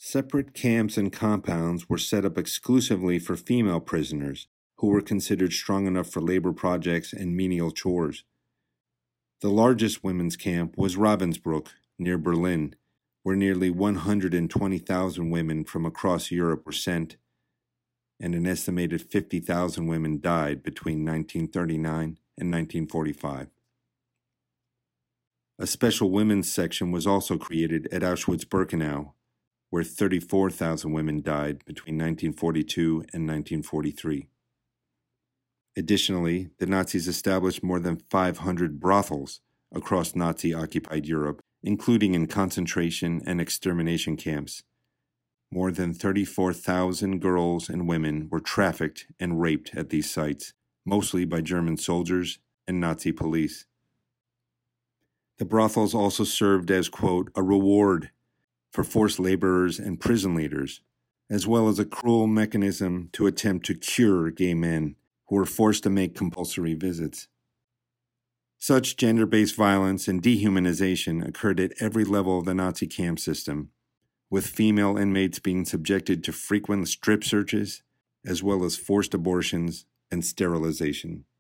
Separate camps and compounds were set up exclusively for female prisoners who were considered strong enough for labor projects and menial chores. The largest women's camp was Ravensbrück, near Berlin, where nearly 120,000 women from across Europe were sent, and an estimated 50,000 women died between 1939 and 1945. A special women's section was also created at Auschwitz-Birkenau, where 34,000 women died between 1942 and 1943. Additionally, the Nazis established more than 500 brothels across Nazi-occupied Europe, including in concentration and extermination camps. More than 34,000 girls and women were trafficked and raped at these sites, mostly by German soldiers and Nazi police. The brothels also served as, quote, a reward for forced laborers and prison leaders, as well as a cruel mechanism to attempt to cure gay men who were forced to make compulsory visits. Such gender-based violence and dehumanization occurred at every level of the Nazi camp system, with female inmates being subjected to frequent strip searches, as well as forced abortions and sterilization.